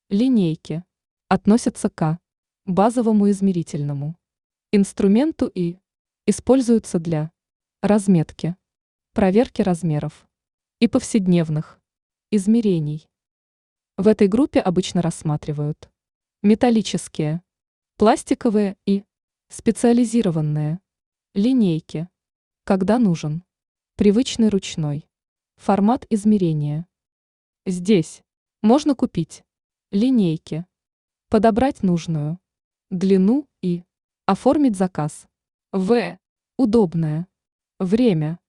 Линейки относятся к базовому измерительному инструменту и используются для разметки, проверки размеров и повседневных измерений. В этой группе обычно рассматривают металлические, пластиковые и специализированные линейки, когда нужен привычный ручной формат измерения. Здесь можно купить линейки, подобрать нужную длину и оформить заказ в удобное время.